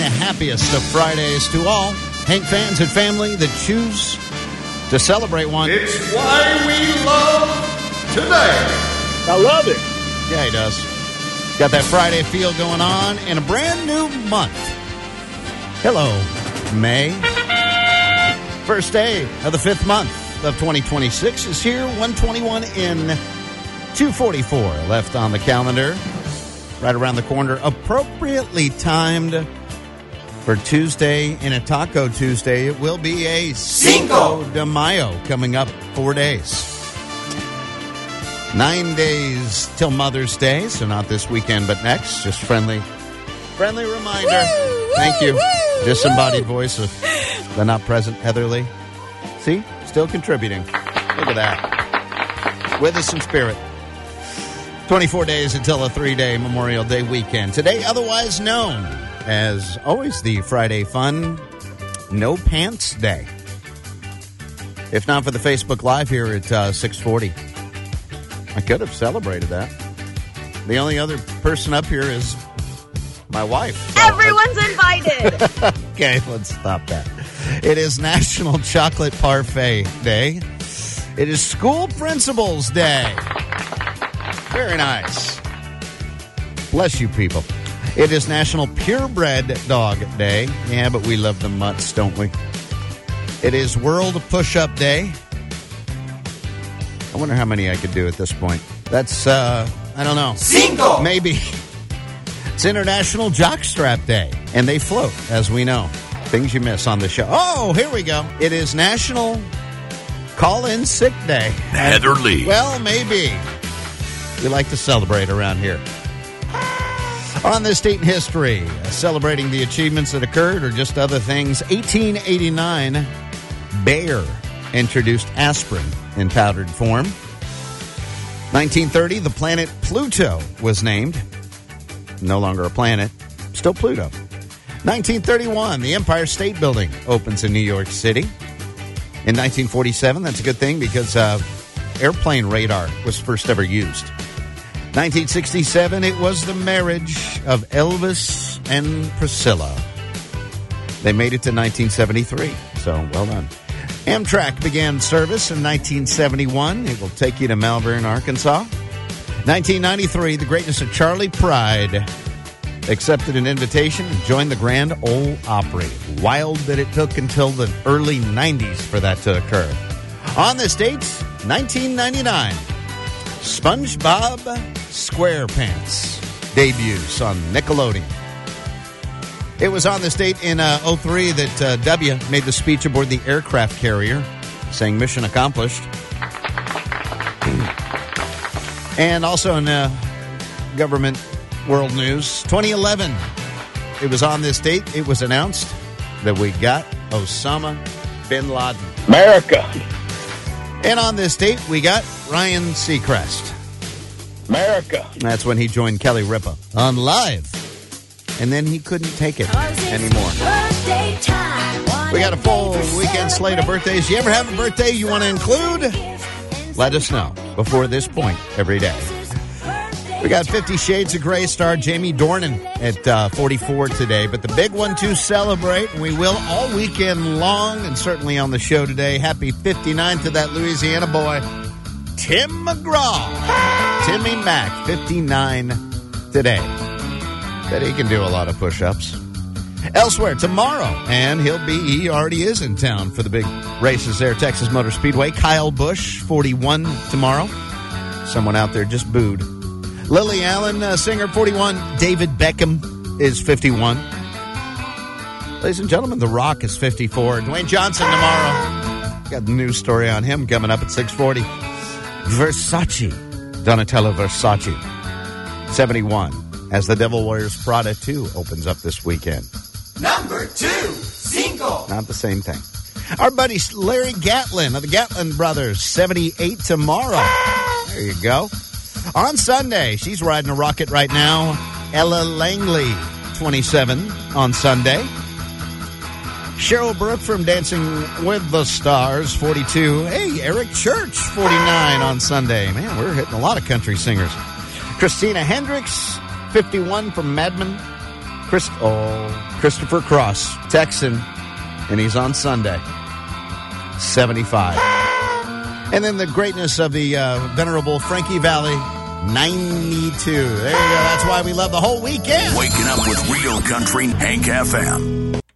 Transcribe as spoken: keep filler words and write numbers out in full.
happiest of Fridays to all Hank fans and family that choose to celebrate one. It's why we love today. I love it. Yeah, he does. Got that Friday feel going on in a brand new month. Hello, May. First day of the fifth month of twenty twenty-six is here. one twenty-one in, two forty-four left on the calendar. Right around the corner. Appropriately timed for Tuesday and a Taco Tuesday. It will be a Cinco de Mayo coming up four days. Nine days till Mother's Day, so not this weekend, but next. Just friendly, friendly reminder. Woo, Thank you. woo, Disembodied voice of the not present Heather Lee. See? Still contributing. Look at that. With us in spirit. twenty-four days until a three-day Memorial Day weekend. Today, otherwise known as always the Friday Fun No Pants Day. If not for the Facebook Live here at uh, six forty. I could have celebrated that. The only other person up here is my wife. So Everyone's invited. Okay, let's stop that. It is National Chocolate Parfait Day. It is School Principals Day. Very nice. Bless you people. It is National Purebred Dog Day. Yeah, but we love the mutts, don't we? It is World Push-Up Day. I wonder how many I could do at this point. That's, uh, I don't know. Cinco. Maybe. It's International Jockstrap Day. And they float, as we know. Things you miss on the show. Oh, here we go. It is National Call-In Sick Day. Heather Lee. Well, maybe. We like to celebrate around here. On this date in history, celebrating the achievements that occurred or just other things, eighteen eighty-nine, Bayer introduced aspirin in powdered form. nineteen thirty, the planet Pluto was named. No longer a planet, still Pluto. nineteen thirty-one, the Empire State Building opens in New York City. In nineteen forty-seven, that's a good thing because uh, airplane radar was first ever used. nineteen sixty-seven, it was the marriage of Elvis and Priscilla. They made it to nineteen seventy-three, so well done. Amtrak began service in nineteen seventy-one. It will take you to Malvern, Arkansas. nineteen ninety-three, the greatness of Charlie Pride accepted an invitation and joined the Grand Ole Opry. Wild that it took until the early nineties for that to occur. On this date, nineteen ninety-nine, SpongeBob SquarePants debuts on Nickelodeon. It was on this date in uh, oh three that uh, W made the speech aboard the aircraft carrier, saying mission accomplished. And also in uh, government world news, twenty eleven, it was on this date, it was announced that we got Osama bin Laden. America. And on this date, we got Ryan Seacrest. America. That's when he joined Kelly Ripa on Live. And then he couldn't take it anymore. We got a full weekend slate of birthdays. You ever have a birthday you want to include? Let us know before this point every day. We got Fifty Shades of Grey star Jamie Dornan at uh, forty-four today. But the big one to celebrate, and we will all weekend long, and certainly on the show today. Happy fifty-nine to that Louisiana boy, Tim McGraw. Timmy Mack, fifty-nine today. Bet he can do a lot of push-ups. Elsewhere tomorrow, and he'll be, he already is in town for the big races there, Texas Motor Speedway. Kyle Busch, forty-one tomorrow. Someone out there just booed. Lily Allen, uh, singer, forty-one. David Beckham is fifty-one. Ladies and gentlemen, The Rock is fifty-four. Dwayne Johnson tomorrow. Got the news story on him coming up at six forty. Versace, Donatella Versace, seventy-one. As the Devil Wears Prada two opens up this weekend. Number two, Cinco. Not the same thing. Our buddy Larry Gatlin of the Gatlin Brothers, seventy-eight tomorrow. There you go. On Sunday, she's riding a rocket right now. Ella Langley, twenty-seven on Sunday. Cheryl Brooke from Dancing with the Stars, forty-two. Hey, Eric Church, forty-nine on Sunday. Man, we're hitting a lot of country singers. Christina Hendricks, fifty-one from Mad Men. Chris, oh, Christopher Cross, Texan, and he's on Sunday, seventy-five. And then the greatness of the uh, venerable Frankie Valli, ninety-two. There you go. That's why we love the whole weekend. Waking up with Real Country, Hank F M.